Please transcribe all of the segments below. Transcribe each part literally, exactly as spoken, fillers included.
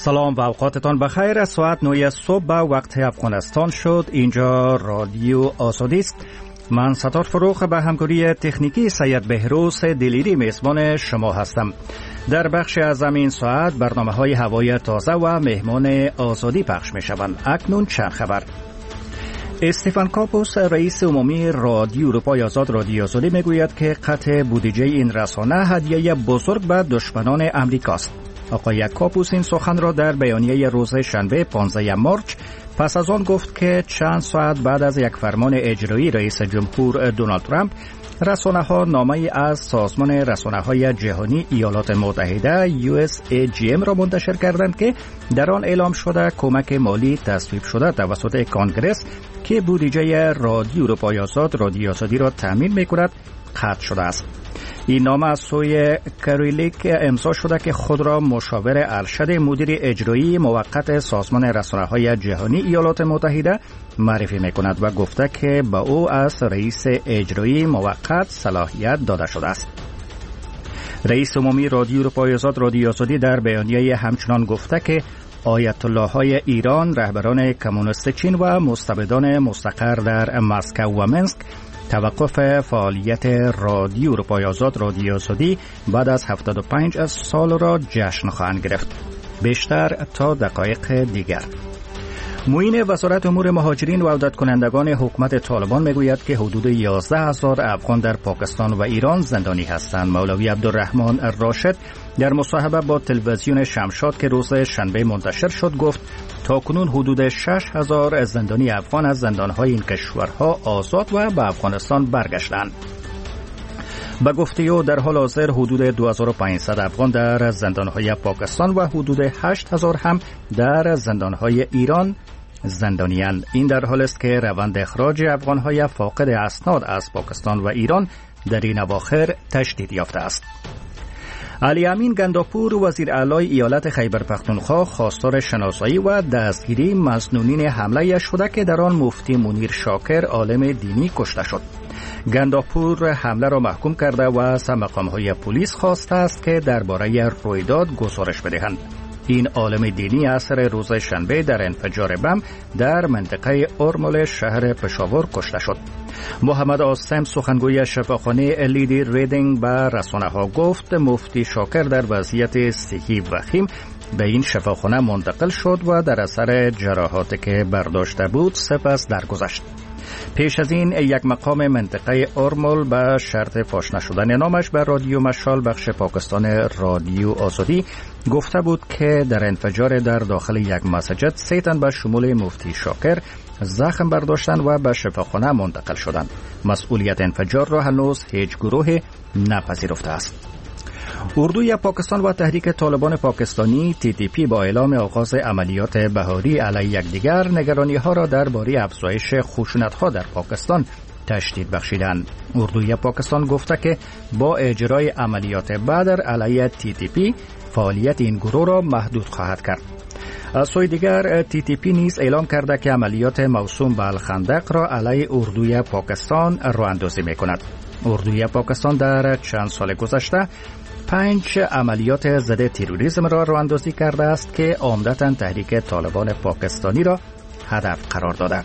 سلام و اوقاتتان بخیر. ساعت نه صبح به وقت افغانستان شد. اینجا رادیو آزادی است. من ستار فروخ به همکاری تکنیکی سید بهروز دلیری میزبان شما هستم. در بخش از این ساعت برنامه های هوای تازه و مهمان آزادی پخش می شوند. اکنون چند خبر. استیفن کاپوس رئیس عمومی رادیو اروپای آزاد رادیو آزادی میگوید که قطع بودجه این رسانه هدیه بزرگ به دشمنان امریکاست. آقای کاپوس این سخن را در بیانیه روز شنبه پانزده مارس پس از آن گفت که چند ساعت بعد از یک فرمان اجرایی رئیس جمهور دونالد ترامپ، رسانه ها نامه‌ای از سازمان رسانه های جهانی ایالات متحده یو اس ای جی ام را منتشر کردند که در آن اعلام شده کمک مالی تصویب شده توسط کانگرس که بودجه رادیو اروپای آزاد رادیو آزادی را تامین می‌کند قطع شده است. این نامه از سوی کاریلیک امضا شده که خود را مشاور ارشد مدیر اجرایی موقت سازمان رسانه‌های جهانی ایالات متحده معرفی می‌کند و گفته که به او از رئیس اجرایی موقت صلاحیت داده شده است. رئیس عمومی رادیو اروپای آزاد رادیو آزادی در بیانیه همچنان گفته که آیت الله های ایران، رهبران کمونیست چین و مستبدان مستقر در مسکو و منسک توقف فعالیت رادیو اروپای آزاد رادیو آزادی بعد از هفتاد و پنج سال را جشن خواهند گرفت. بیشتر تا دقایق دیگر. معین وزارت امور مهاجرین و عودت کنندگان حکومت طالبان میگوید که حدود یازده هزار افغان در پاکستان و ایران زندانی هستند. مولوی عبدالرحمن راشد در مصاحبه با تلویزیون شمشاد که روز شنبه منتشر شد گفت تاکنون حدود شش هزار زندانی افغان از زندانهای این کشورها آزاد و به افغانستان برگشتند. به گفته او در حال حاضر حدود دو هزار و پانصد افغان در زندانهای پاکستان و حدود هشت هزار هم در زندانهای ایران زندانی‌اند. این در حال است که روند اخراج افغانهای فاقد اسناد از پاکستان و ایران در این اواخر تشدید یافته است. علی امین گنداپور وزیر اعلی ایالت خیبر پختونخوا خواستار شناسایی و دستگیری مسنونین حمله شده که در آن مفتی منیر شاکر عالم دینی کشته شد. گنداپور حمله را محکوم کرده و از مقام‌های پلیس خواسته است که درباره رویداد گزارش بدهند. این عالم دینی عصر روز شنبه در انفجار بم در منطقه ارمل شهر پشاور کشته شد. محمد آسم سخنگوی شفاخانه لیدی ریدینگ به رسانه‌ها گفت مفتی شاکر در وضعیت صحی وخیم به این شفاخانه منتقل شد و در اثر جراحاتی که برداشته بود سپس درگذشت. پیش از این یک مقام منطقه ارمل به شرط فاش نشدن نامش به رادیو مشال بخش پاکستان رادیو آزادی گفته بود که در انفجار در داخل یک مسجد سه تن به شمول مفتی شاکر زخم برداشتند و به شفاخانه منتقل شدند. مسئولیت انفجار را هنوز هیچ گروه نپذیرفته است. اردوی پاکستان و تحریک طالبان پاکستانی تی تی پی با اعلام آغاز عملیات بهاری علیه یکدیگر نگرانی‌ها را درباره افزایش خشونت‌ها در پاکستان تشدید بخشیدند. اردوی پاکستان گفته که با اجرای عملیات بدر علیه تی تی پی فعالیت این گروه را محدود خواهد کرد. از سوی دیگر تی تی پی نیز اعلام کرده که عملیات موسوم به الخندق را علیه اردوی پاکستان راه‌اندازی می‌کند. اردوی پاکستان در چند سال گذشته پنج عملیات ضد تروریسم را راه‌اندازی کرده است که عمدتاً تحریک طالبان پاکستانی را هدف قرار داده.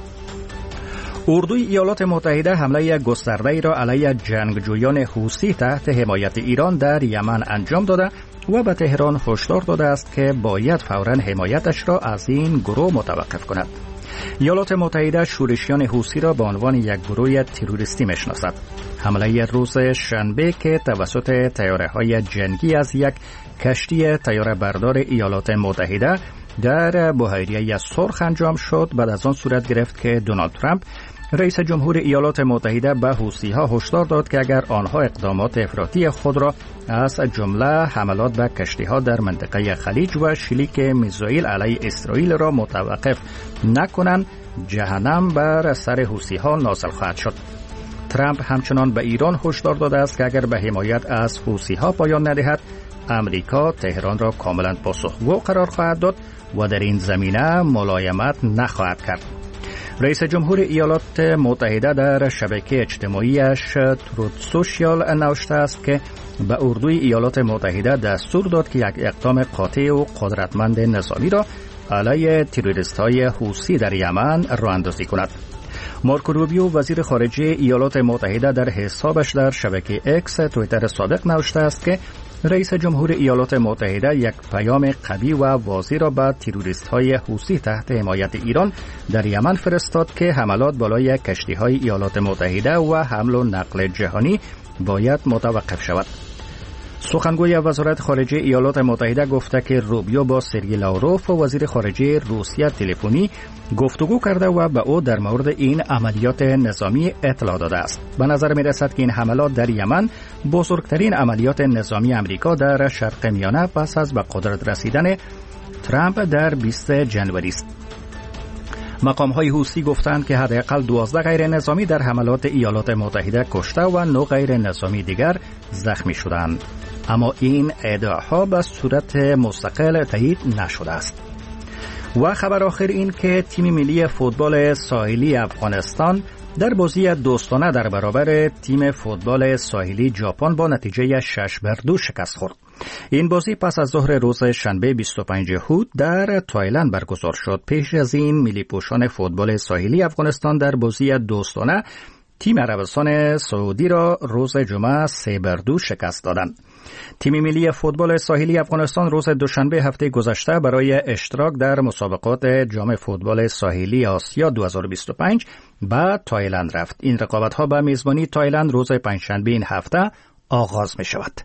اردوی ایالات متحده حمله گسترده‌ای را علیه جنگجویان حوثی تحت حمایت ایران در یمن انجام داده و به تهران هشدار داده است که باید فوراً حمایتش را از این گروه متوقف کند. ایالات متحده شورشیان حوثی را به عنوان یک گروه تروریستی میشناسد. حمله روز شنبه که توسط طیاره‌های جنگی از یک کشتی طیاره بردار ایالات متحده در بحیره سرخ انجام شد بعد از آن صورت گرفت که دونالد ترامپ رئیس جمهور ایالات متحده به حوثی‌ها هشدار داد که اگر آنها اقدامات افراطی خود را از جمله حملات به کشتی‌ها در منطقه خلیج و شلیک میزائیل علیه اسرائیل را متوقف نکنند، جهنم بر سر حوثی‌ها نازل خواهد شد. ترامپ همچنان به ایران هشدار داده است که اگر به حمایت از حوثی‌ها پایان ندهد، امریکا تهران را کاملا پاسخگو قرار خواهد داد و در این زمینه ملایمت نخواهد کرد. رئیس جمهور ایالات متحده در شبکه اجتماعیش تروت سوشیال نوشته است که به اردوی ایالات متحده دستور داد که یک اقدام قاطع و قدرتمند نظامی را علیه تروریست‌های حوثی در یمن راه اندازی کند. مارکو روبیو وزیر خارجه ایالات متحده در حسابش در شبکه اکس توییتر سابق نوشته است که رئیس جمهور ایالات متحده یک پیام قوی و واضح را به تروریست‌های حوثی تحت حمایت ایران در یمن فرستاد که حملات بالای کشتی‌های ایالات متحده و حمل و نقل جهانی باید متوقف شود. سخنگوی وزارت خارجه ایالات متحده گفته که روبیو با سرگئی لاوروف وزیر خارجه روسیه تلفنی گفتگو کرده و به او در مورد این عملیات نظامی اطلاع داده است. به نظر می رسد که این حملات در یمن بزرگترین عملیات نظامی امریکا در شرق میانه پس از به قدرت رسیدن ترامپ در بیستم ژانویه است. مقام‌های حوثی گفتند که حداقل دوازده غیر نظامی در حملات ایالات متحده کشته و نه غیر نظامی دیگر زخمی شدند. اما این ادعاها به صورت مستقل تایید نشده است. و خبر آخر این که تیم ملی فوتبال ساحلی افغانستان در بازی دوستانه در برابر تیم فوتبال ساحلی ژاپن با نتیجه شش بر دو شکست خورد. این بازی پس از ظهر روز شنبه بیست و پنجم هود در تایلند برگزار شد. پیش از این ملی پوشان فوتبال ساحلی افغانستان در بازی دوستانه تیم عربستان سعودی را روز جمعه سه بر دو شکست دادند. تیم ملی فوتبال ساحلی افغانستان روز دوشنبه هفته گذشته برای اشتراک در مسابقات جام فوتبال ساحلی آسیا دو هزار و بیست و پنج به تایلند رفت. این رقابت‌ها به میزبانی تایلند روز پنجشنبه این هفته آغاز می شود.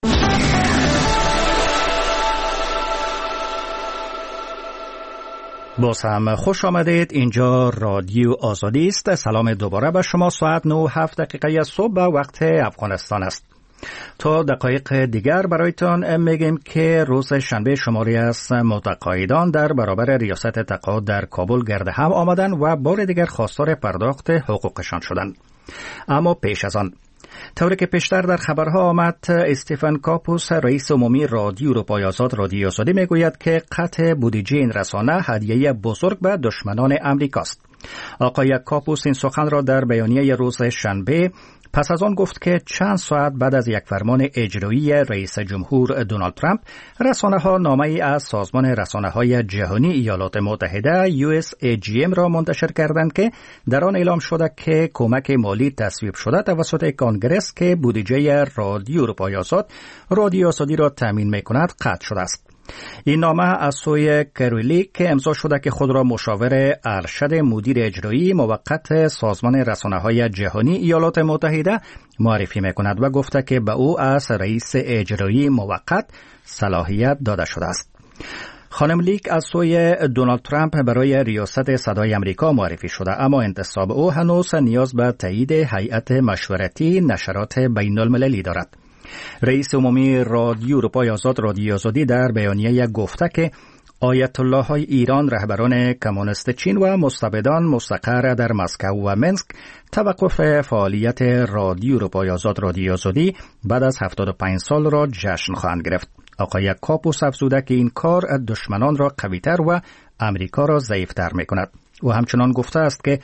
باز هم خوش آمدید. اینجا رادیو آزادی است. سلام دوباره به شما. ساعت نه و هفت دقیقه صبح به وقت افغانستان است. تا دقایق دیگر برایتان میگیم که روز شنبه شماری از متقاعدان در برابر ریاست تقاعد در کابل گرد هم آمدند و بار دیگر خواستار پرداخت حقوقشان شدند. اما پیش از آن طوری که پیشتر در خبرها آمد، استیفن کاپوس رئیس عمومی رادیو اروپای آزاد رادیو آزادی میگوید که قطع بودجه این رسانه هدیه بزرگ به دشمنان امریکاست. آقای کاپوس این سخن را در بیانیه روز شنبه پس از آن گفت که چند ساعت بعد از یک فرمان اجرایی رئیس جمهور دونالد ترامپ، رسانه‌ها نامه‌ای از سازمان رسانه‌های جهانی ایالات متحده یو اس ای جی ام را منتشر کردند که در آن اعلام شده که کمک مالی تصویب شده توسط کانگرس که بودجه رادیو اروپای آزاد رادیو آزادی را تامین می‌کند قطع شده است. این نامه از سوی کرولی که امضا شده که خود را مشاور ارشد مدیر اجرایی موقت سازمان رسانه‌های جهانی ایالات متحده معرفی می‌کند و گفته که به او از رئیس اجرایی موقت صلاحیت داده شده است. خانم لیک از سوی دونالد ترامپ برای ریاست صدای امریکا معرفی شده، اما انتصاب او هنوز نیاز به تایید هیئت مشورتی نشرات بین المللی دارد. رئیس عمومی رادیو اروپای آزاد رادیو آزادی در بیانیه گفته که آیت الله های ایران، رهبران کمونیست چین و مستبدان مستقر در مسکو و منسک توقف فعالیت رادیو اروپای آزاد رادیو آزادی بعد از هفتاد و پنج سال را جشن خواهند گرفت. آقای کاپوس افزوده که این کار دشمنان را قوی‌تر و امریکا را ضعیف‌تر می‌کند. و همچنان گفته است که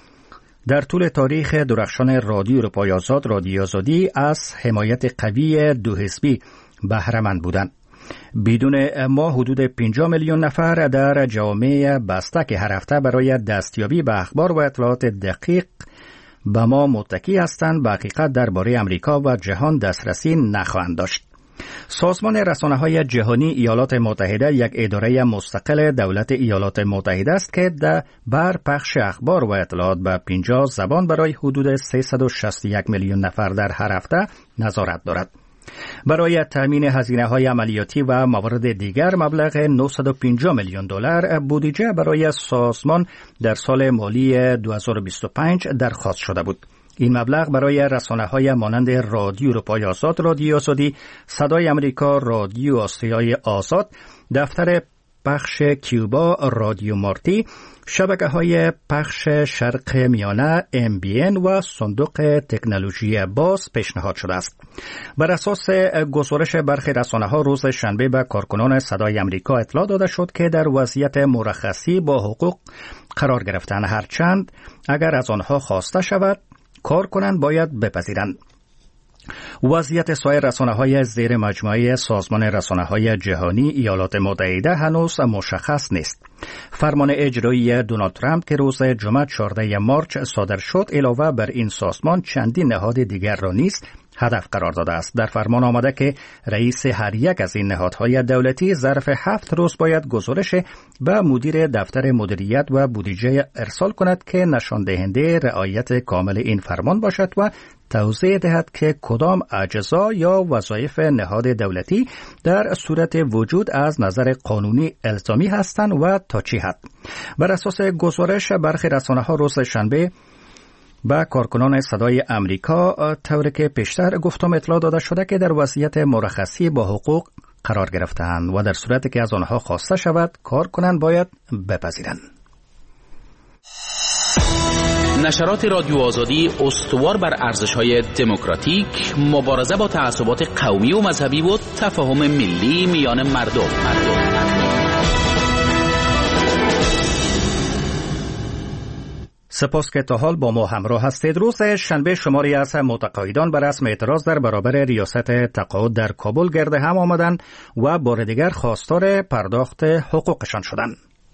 در طول تاریخ درخشان رادیو اروپای آزاد رادیو آزادی از حمایت قوی دو حزبی بهره مند بودند. بدون ما حدود پنجاه میلیون نفر در جامعه بسته که هر هفته برای دستیابی به اخبار و اطلاعات دقیق به ما متکی هستند به حقیقت درباره امریکا و جهان دسترسی نخواهند داشت. سازمان رسانه‌های جهانی ایالات متحده یک اداره مستقل دولت ایالات متحده است که در بر پخش اخبار و اطلاعات به پنجاه زبان برای حدود سیصد و شصت و یک میلیون نفر در هر هفته نظارت دارد. برای تامین هزینه‌های عملیاتی و موارد دیگر مبلغ نهصد و پنجاه میلیون دلار بودجه برای سازمان در سال مالی دو هزار و بیست و پنج درخواست شده بود. این مبلغ برای رسانه‌های مانند رادیو اروپای آزاد رادیو آزادی، صدای امریکا، رادیو آسیای آزاد، دفتر بخش کیوبا رادیو مارتی، شبکه های پخش شرق میانه ام بی ان و صندوق تکنولوژی باز پیشنهاد شده است. بر اساس گزارش برخی رسانه‌ها روز شنبه به کارکنان صدای امریکا اطلاع داده شد که در وضعیت مرخصی با حقوق قرار گرفتن، هرچند اگر از آنها خواسته شود کار کنند باید بپذیرند. وضعیت سایر رسانه‌های زیر مجموعه سازمان رسانه‌های جهانی ایالات متحده هنوز مشخص نیست. فرمان اجرایی دونالد ترامپ که روز جمعه چهاردهم مارس صادر شد علاوه بر این سازمان چندین نهاد دیگر را نیز هدف قرار داده است. در فرمان آمده که رئیس هر یک از این نهادهای دولتی ظرف هفت روز باید گزارش به مدیر دفتر مدیریت و بودجه ارسال کند که نشان دهنده رعایت کامل این فرمان باشد و توضیح دهد که کدام اجزا یا وظایف نهاد دولتی در صورت وجود از نظر قانونی الزامی هستند و تا چه حد. بر اساس گزارش برخی رسانه‌ها روز شنبه با کارکنان صدای امریکا طوری که پیشتر گفتم اطلاع داده شده که در وضعیت مرخصی با حقوق قرار گرفتند و در صورتی که از آنها خواسته شود کار کنند باید بپذیرند. نشرات رادیو آزادی استوار بر ارزش‌های دموکراتیک، مبارزه با تعصبات قومی و مذهبی و تفاهم ملی میان مردم. مردم. سپاس که تا حال با ما همراه هستید. روز شنبه شماری از متقاعدان بر رسم اعتراض در برابر ریاست تقاعد در کابل گرد هم آمدند و بار دیگر خواستار پرداخت حقوقشان شدند.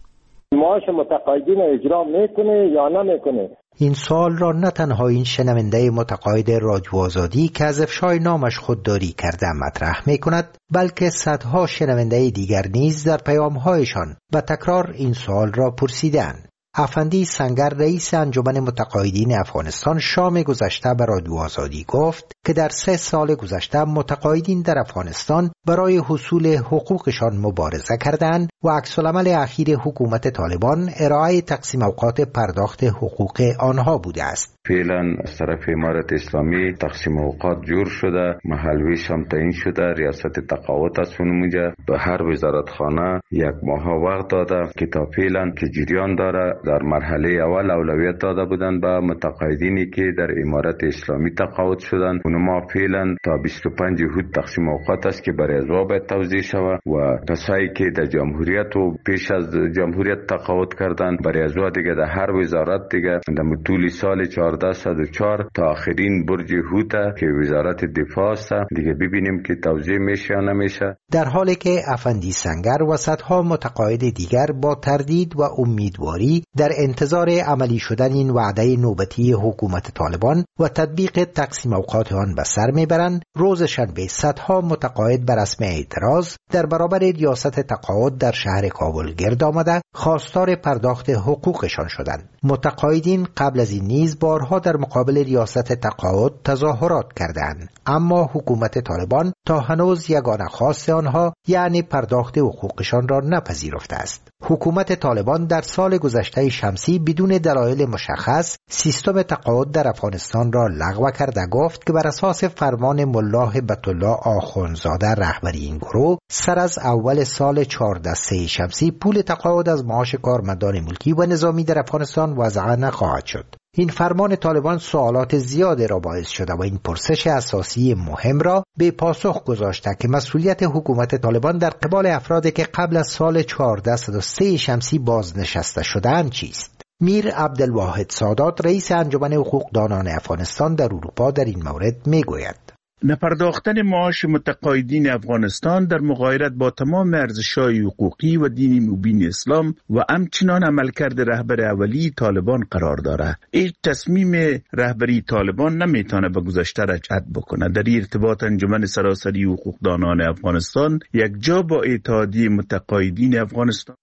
معاش متقاعدین اجرا میکنه یا نمیکنه؟ این سوال را نه تنها این شنونده متقاعد رادیو آزادی که از افشای نامش خودداری کرده مطرح می کند، بلکه صدها شنونده دیگر نیز در پیام‌هایشان و تکرار این سوال را پرسیدند. افندی سنگر رئیس انجمن متقاعدین افغانستان شام گذشته به رادیو آزادی گفت که در سه سال گذشته متقاعدین در افغانستان برای حصول حقوقشان مبارزه کردند و عکس‌العمل اخیر حکومت طالبان ارائه تقسیم اوقات پرداخت حقوق آنها بوده است. فعلا از طرف امارت اسلامی تقسیم اوقات جور شده، محلویش هم تعیین شده، ریاست تقاعد از اونجا به هر وزارتخانه یک ماه وقت داده که تا فعلا که جریان داره. در مرحله اول اولویت داده بودند به متقاعدینی که در امارت اسلامی تقاعد شدند. اونما فعلا تا بیست و پنج هود تقسیم اوقات است که برای ازوا باید توزیع شود و کسایی که در جمهوریت و پیش از جمهوریت تقاعد کردند برای ازوا دیگه در هر وزارت دیگه در طول سال چهارده صد و چهار تا آخرین برج هود که وزارت دفاع است دیگه ببینیم که توزیع میشه یا نمیشه. در حالی که افندی سنگر و صدها متقاعد دیگر با تردید و امیدواری در انتظار عملی شدن این وعده نوبتی حکومت طالبان و تطبیق تقسیم اوقات آن به سر میبرند، روز شنبه صدها متقاعد بر رسم اعتراض در برابر ریاست تقاعد در شهر کابل گرد آمده خواستار پرداخت حقوقشان شدند. متقاعدین قبل از این نیز بارها در مقابل ریاست تقاعد تظاهرات کردند، اما حکومت طالبان تا هنوز یگانه خواست آنها یعنی پرداخت حقوقشان را نپذیرفته است. حکومت طالبان در سال گذشته شمسی بدون دلایل مشخص سیستم تقاعد در افغانستان را لغو کرده گفت که بر اساس فرمان ملا هبت الله آخوندزاده رهبری این گروه سر از اول سال چهارده سه شمسی پول تقاعد از معاش کارمندان ملکی و نظامی در افغانستان وضع نخواهد شد. این فرمان طالبان سوالات زیاده را باعث شده و این پرسش اساسی مهم را به پاسخ گذاشته که مسئولیت حکومت طالبان در قبال افرادی که قبل از سال چهارده صد و سه شمسی بازنشسته شدند چیست؟ میر عبدالواحد سادات رئیس انجمن حقوقدانان افغانستان در اروپا در این مورد میگوید: نپرداختن معاش متقاعدین افغانستان در مغایرت با تمام ارزش‌های حقوقی و دینی مبین اسلام و همچنان عملکرد رهبر اولی طالبان قرار دارد. هیچ تصمیم رهبری طالبان نمیتونه به گذشته رجعت بکنه. در این ارتباط انجمن سراسری حقوقدانان افغانستان یک جا با اتحادیه متقاعدین افغانستان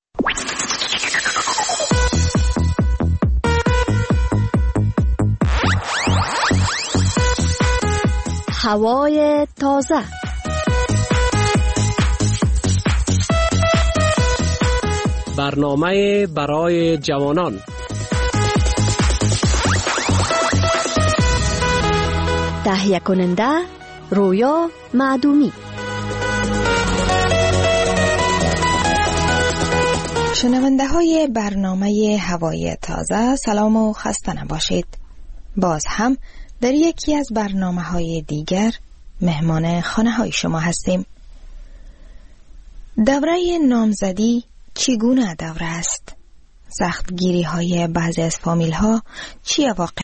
هوای تازه. برنامه برای جوانان. تهیه کننده رویا معدومی. شنونده های برنامه هوای تازه، سلام و خسته نباشید. باز هم در یکی از برنامه های دیگر مهمان خانه های شما هستیم. دوره نامزدی چگونه دوره است؟ سختگیری های بعضی از فامیل ها چی واقع